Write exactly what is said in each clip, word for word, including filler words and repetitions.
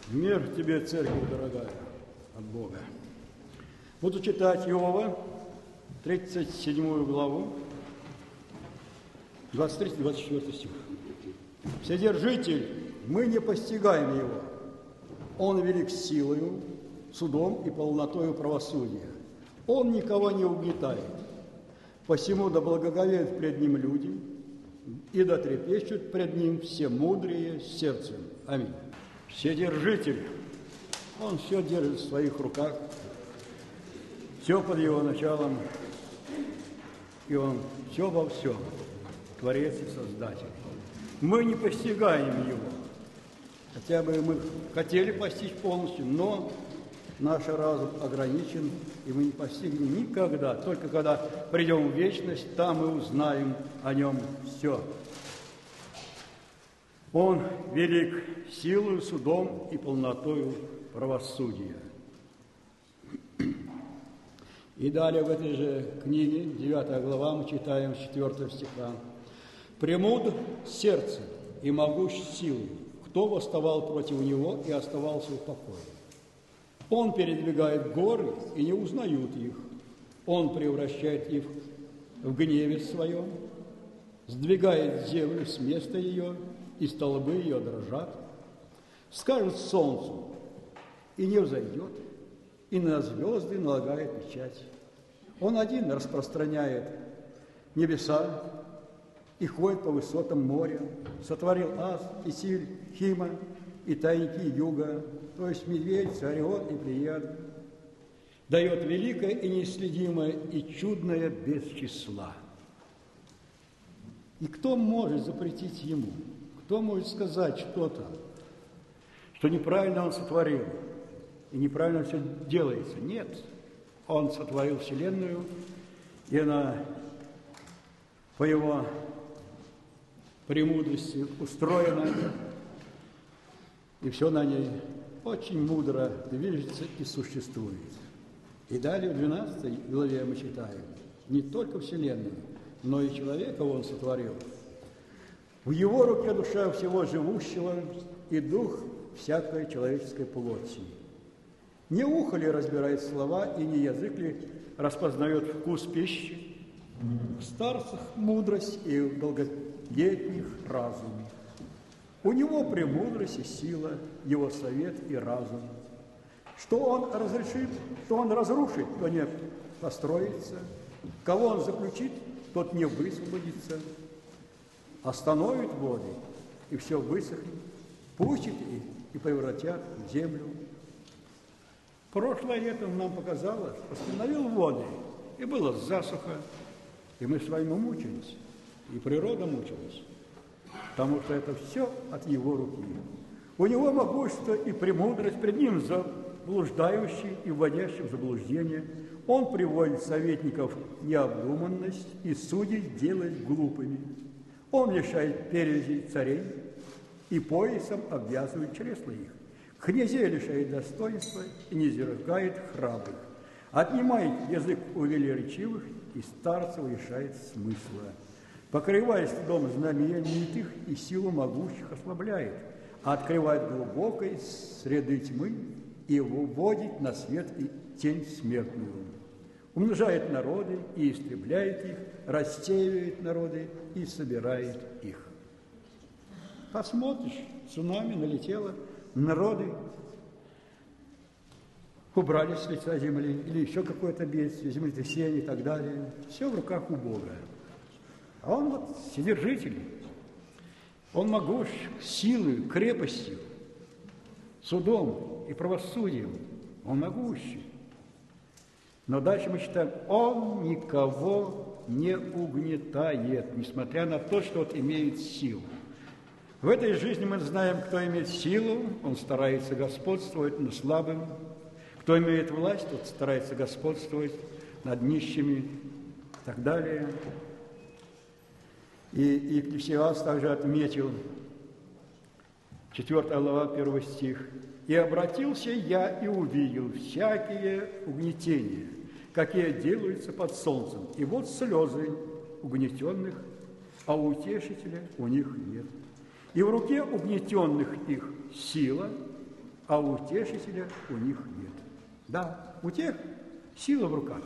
Мир тебе, церковь дорогая, от Бога. Буду читать Иова, тридцать седьмую главу, двадцать третий двадцать четвёртый стих. Вседержитель, мы не постигаем его. Он велик силою, судом и полнотою правосудия. Он никого не угнетает. Посему да благоговеют пред ним люди, и да трепещут пред ним все мудрые сердцем. Аминь. Вседержитель, он все держит в своих руках, все под его началом, и он все во всем, Творец и Создатель. Мы не постигаем его, хотя бы мы хотели постичь полностью, но наш разум ограничен, и мы не постигнем никогда. Только когда придем в вечность, там мы узнаем о нем все. Он велик силою, судом и полнотою правосудия. И далее в этой же книге, девятая глава, мы читаем с четвёртого стиха. «Премуд сердце и могущ силой, кто восставал против него и оставался в покое. Он передвигает горы, и не узнают их. Он превращает их в гневе своем, сдвигает землю с места ее, и столбы ее дрожат. Скажет солнцу, и не взойдет, и на звезды налагает печать. Он один распространяет небеса и ходит по высотам моря, сотворил Ас, Исиль, Хима и тайники юга, то есть медведь, царион и плеяд, дает великое и неисследимое и чудное без числа. И кто может запретить ему? Кто может сказать что-то, что неправильно он сотворил, и неправильно все делается? Нет. Он сотворил Вселенную, и она по его премудрости устроена, и все на ней очень мудро движется и существует. И далее в двенадцатой главе мы читаем, не только Вселенную, но и человека он сотворил. В его руке душа всего живущего и дух всякой человеческой плоти. Не ухо ли разбирает слова, и не язык ли распознает вкус пищи? В старцах мудрость и в долголетних разум. У него премудрость и сила, его совет и разум. Что он разрешит, то он разрушит, то не построится. Кого он заключит, тот не высвободится. Остановит воды, и все высохнет, пустит их и превратят в землю. Прошлое лето нам показало, что остановил воды, и было засуха, и мы с вами мучились, и природа мучилась, потому что это все от его руки. У него могущество и премудрость, пред ним заблуждающий и вводящий в заблуждение. Он приводит советников в необдуманность и судей делает глупыми. Он лишает перевязей царей и поясом обвязывает чресла их. Князей лишает достоинства и низвергает храбрых. Отнимает язык у велеречивых и старцев лишает смысла. Покрывает стыдом знамения их и силу могущих ослабляет. Открывает глубокой среды тьмы и выводит на свет и тень смертную. Умножает народы и истребляет их, рассеивает народы и собирает их. Посмотришь, цунами налетело, народы убрались с лица земли, или еще какое-то бедствие, землетрясение и так далее. Все в руках у Бога. А он вот вседержитель. Он могущ силой, крепостью, судом и правосудием. Он могущий. Но дальше мы читаем, он никого не угнетает, несмотря на то, что вот имеет силу. В этой жизни мы знаем, кто имеет силу, он старается господствовать над слабым. Кто имеет власть, тот старается господствовать над нищими и так далее. И Екклесиаст также отметил, четвёртая глава, первый стих. «И обратился я и увидел всякие угнетения, какие делаются под солнцем. И вот слезы угнетенных, а утешителя у них нет. И в руке угнетенных их сила, а утешителя у них нет. Да, у тех сила в руках,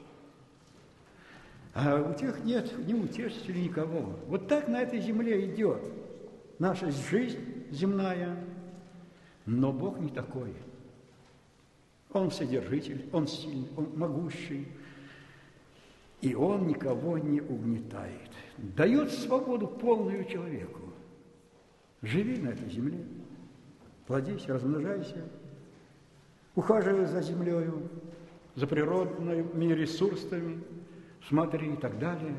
а у тех нет ни утешителя, никого. Вот так на этой земле идет наша жизнь земная, но Бог не такой. Он вседержитель, Он сильный, Он могущий, и Он никого не угнетает. Дает свободу полную человеку. Живи на этой земле, плодись, размножайся, ухаживай за землею, за природными ресурсами, смотри и так далее.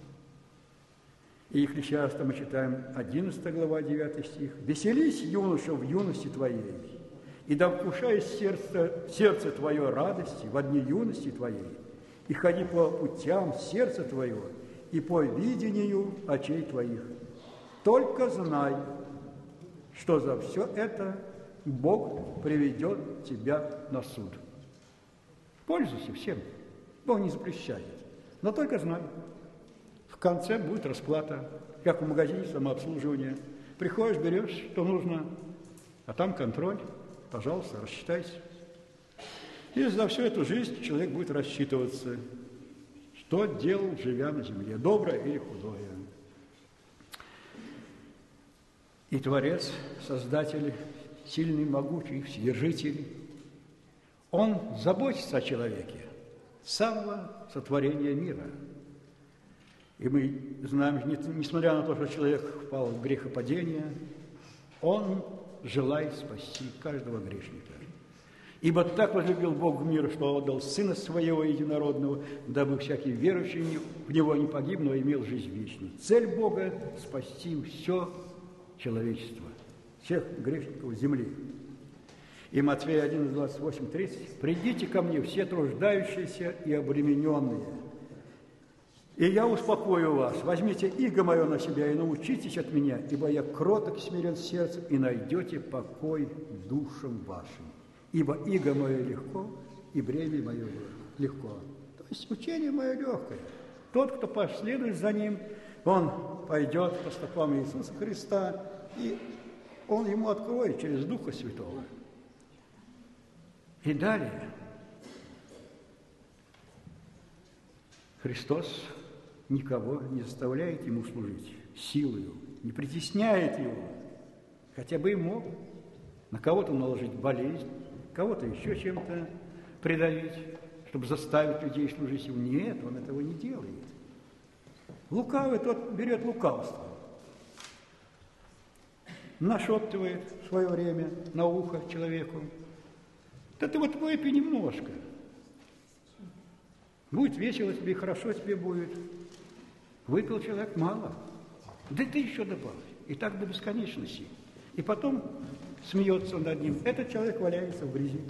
И Екклесиаста мы читаем одиннадцатая глава, девятый стих. «Веселись, юноша, в юности твоей, и да вкушай сердце, сердце твое радости в дни юности твоей, и ходи по путям сердца твоего, и по видению очей твоих. Только знай, что за все это Бог приведет тебя на суд». Пользуйся всем, Бог не запрещает, но только знай, в конце будет расплата, как в магазине самообслуживания. Приходишь, берешь, что нужно, а там контроль, пожалуйста, рассчитайся. И за всю эту жизнь человек будет рассчитываться, что делал, живя на земле, доброе или худое. И Творец, Создатель, сильный, могучий, Вседержитель, Он заботится о человеке с самого сотворения мира. И мы знаем, несмотря на то, что человек впал в грехопадение, Он желает спасти каждого грешника. «Ибо так возлюбил Бог в мир, что отдал Сына Своего Единородного, дабы всякий верующий в Него не погиб, но имел жизнь вечную». Цель Бога – спасти все человечество, всех грешников земли. И Матфея одиннадцать, двадцать восемь, тридцать. «Придите ко мне, все труждающиеся и обремененные, и я успокою вас. Возьмите иго мое на себя и научитесь от меня, ибо я кроток и смирен сердцем, и найдете покой душам вашим. Ибо иго мое легко, и бремя мое легко». То есть учение мое легкое. Тот, кто последует за ним, он пойдет по стопам Иисуса Христа, и он ему откроет через Духа Святого. И далее Христос никого не заставляет ему служить силою, не притесняет его, хотя бы и мог на кого-то наложить болезнь, кого-то еще чем-то придавить, чтобы заставить людей служить ему. Нет, он этого не делает. Лукавый тот берет лукавство, нашептывает в свое время на ухо человеку: да ты вот выпей немножко, будет весело тебе, хорошо тебе будет. Выпил человек мало, да ты еще добавь, и так до бесконечности. И потом смеется над ним. Этот человек валяется в грязи.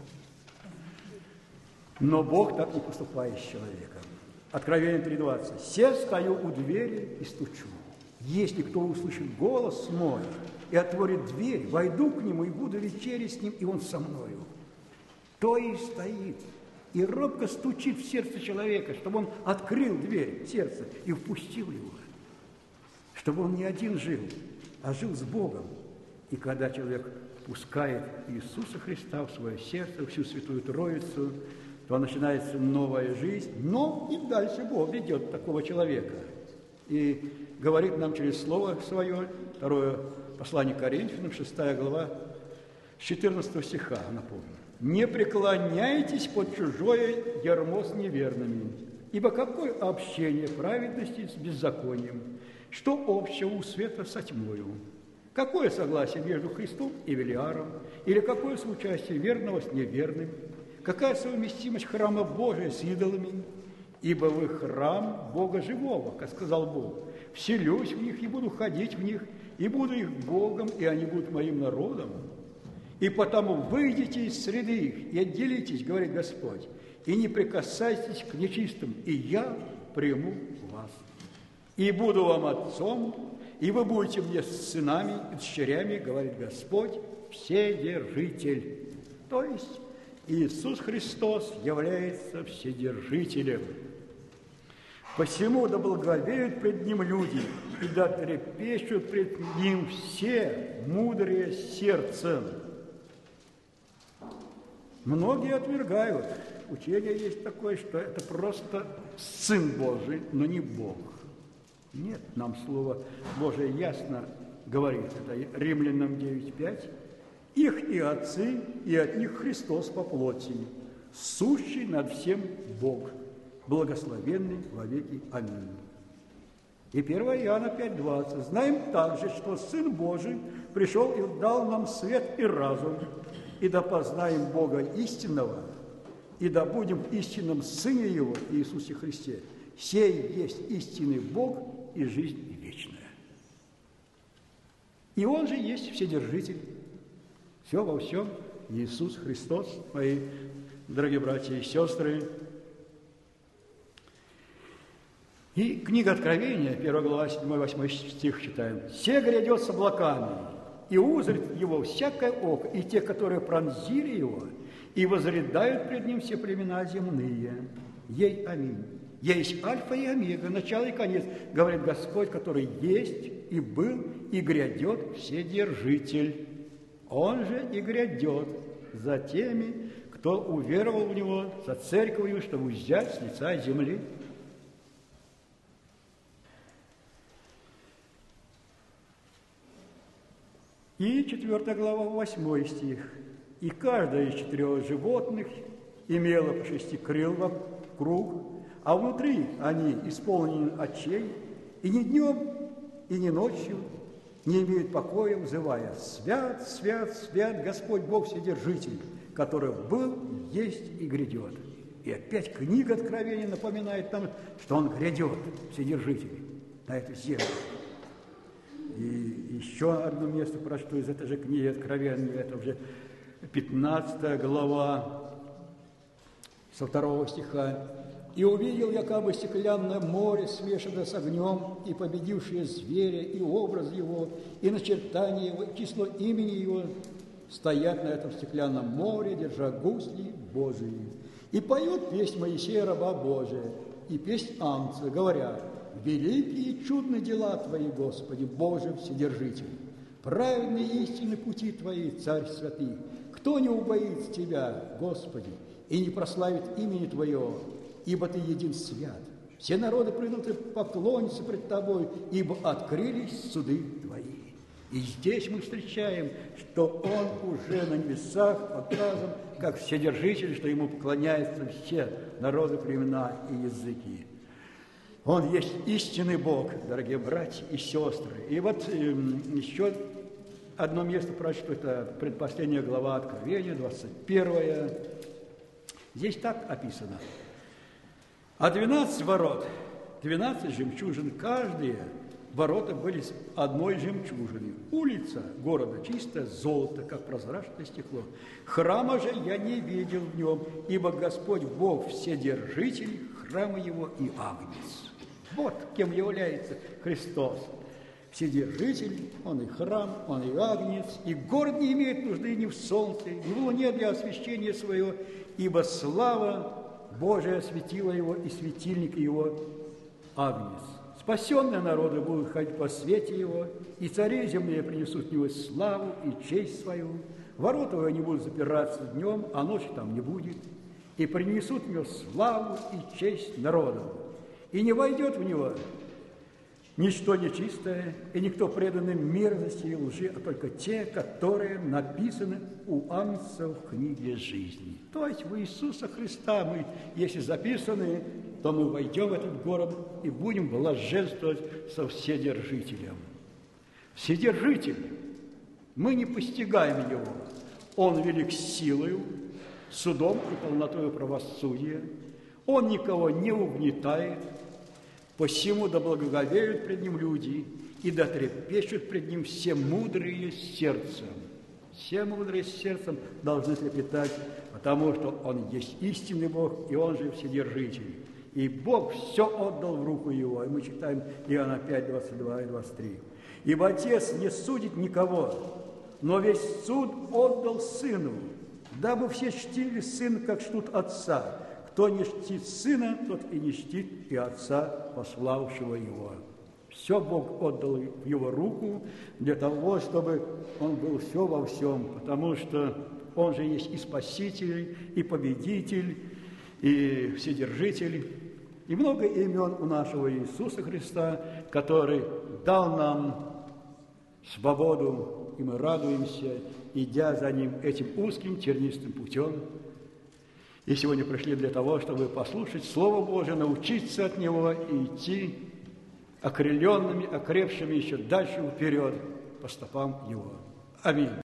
Но Бог так не поступает с человеком. Откровение три двадцать. «Се стою у двери и стучу. Если кто услышит голос мой и отворит дверь, войду к нему и буду вечерять с ним, и он со мною». То и стоит, и робко стучит в сердце человека, чтобы он открыл дверь сердца и впустил его. Чтобы он не один жил, а жил с Богом. И когда человек пускает Иисуса Христа в свое сердце, всю Святую Троицу, то начинается новая жизнь, но и дальше Бог ведет такого человека. И говорит нам через Слово Свое, второе послание к Коринфянам, шестая глава, с четырнадцатого стиха, напомню. «Не преклоняйтесь под чужое ярмо с неверными, ибо какое общение праведности с беззаконием, что общего у света со тьмою? Какое согласие между Христом и Велиаром? Или какое соучастие верного с неверным? Какая совместимость храма Божия с идолами? Ибо вы храм Бога живого, как сказал Бог. Вселюсь в них и буду ходить в них, и буду их Богом, и они будут моим народом. И потому выйдите из среды их и отделитесь, говорит Господь, и не прикасайтесь к нечистым, и я приму вас. И буду вам отцом, и вы будете мне сынами и дочерями, говорит Господь, Вседержитель». То есть Иисус Христос является Вседержителем. «Посему да благовеют пред Ним люди, и да трепещут пред Ним все мудрые сердцем». Многие отвергают. Учение есть такое, что это просто Сын Божий, но не Бог. Нет, нам Слово Божие ясно говорит, это Римлянам девять пять. Их и отцы, и от них Христос по плоти, сущий над всем Бог, благословенный во веки. Аминь. И первое Иоанна пять двадцать. Знаем также, что Сын Божий пришел и дал нам свет и разум, и да познаем Бога истинного, и да будем в истинном Сыне Его, Иисусе Христе. Сей есть истинный Бог и жизнь вечная. И Он же есть Вседержитель. Все во всем Иисус Христос, мои дорогие братья и сестры. И книга Откровения, первая глава, седьмой-восьмой стих читаем. «Се грядет с облаками, и узрит его всякое око, и те, которые пронзили его, и возрыдают пред ним все племена земные. Ей аминь. Есть Альфа и Омега, начало и конец, говорит Господь, который есть, и был, и грядет Вседержитель. Он же и грядет за теми, кто уверовал в Него, за церковью, чтобы взять с лица земли». И четвёртая глава, восьмой стих. «И каждое из четырех животных имело по шести крыл вокруг, а внутри они исполнены очей, и ни днем, и ни ночью не имеют покоя, взывая: свят, свят, свят Господь Бог Вседержитель, который был, есть и грядет». И опять книга Откровения напоминает нам, что Он грядет, Вседержитель, на эту землю. И еще одно место прочту из этой же книги Откровения, это уже пятнадцатая глава, со второго стиха. «И увидел я как бы стеклянное море, смешанное с огнем, и победившее зверя, и образ его, и начертание его, и число имени его, стоят на этом стеклянном море, держа гусли Божии. И поет песнь Моисея, раба Божия, и песнь Агнца, говоря: великие и чудные дела Твои, Господи, Боже Вседержитель, праведные и истинные пути Твои, Царь святый. Кто не убоится Тебя, Господи, и не прославит имени Твоего, ибо Ты един свят. Все народы придут и поклонятся пред Тобой, ибо открылись суды Твои». И здесь мы встречаем, что Он уже на небесах показан как Вседержитель, что Ему поклоняются все народы, племена и языки. Он есть истинный Бог, дорогие братья и сестры. И вот э, еще одно место прочту, это предпоследняя глава Откровения, двадцать первая. Здесь так описано. А двенадцать ворот, двенадцать жемчужин, каждые ворота были с одной жемчужиной. Улица города чистое золото, как прозрачное стекло. Храма же я не видел в нем, ибо Господь Бог Вседержитель, храма его и Агнец. Вот кем является Христос. Вседержитель, Он и храм, Он и Агнец, и город не имеет нужды ни в солнце, ни в луне для освещения своего, ибо слава Божия осветила его, и светильник его Агнец. Спасенные народы будут ходить по свете его, и цари земные принесут в него славу и честь свою. Ворота его не будут запираться днем, а ночи там не будет, и принесут в него славу и честь народам. И не войдет в него ничто нечистое, и никто преданный мерзости и лжи, а только те, которые написаны у Агнца в книге жизни. То есть в Иисуса Христа мы, если записаны, то мы войдем в этот город и будем блаженствовать со Вседержителем. Вседержитель, мы не постигаем Его. Он велик силою, судом и полнотою правосудия. Он никого не угнетает, посему да благоговеют пред Ним люди, и да трепещут пред Ним все мудрые сердцем. Все мудрые сердцем должны трепетать, потому что Он есть истинный Бог, и Он же Вседержитель. И Бог все отдал в руку Его. И мы читаем Иоанна пять, двадцать два и двадцать три. «Ибо Отец не судит никого, но весь суд отдал Сыну, дабы все чтили Сына, как чтут Отца. Кто не чтит Сына, тот и не чтит и Отца, пославшего Его». Все Бог отдал в Его руку для того, чтобы Он был все во всем, потому что Он же есть и Спаситель, и Победитель, и Вседержитель. И много имен у нашего Иисуса Христа, который дал нам свободу, и мы радуемся, идя за Ним этим узким тернистым путем. И сегодня пришли для того, чтобы послушать Слово Божие, научиться от Него и идти окрыленными, окрепшими еще дальше вперед по стопам Его. Аминь.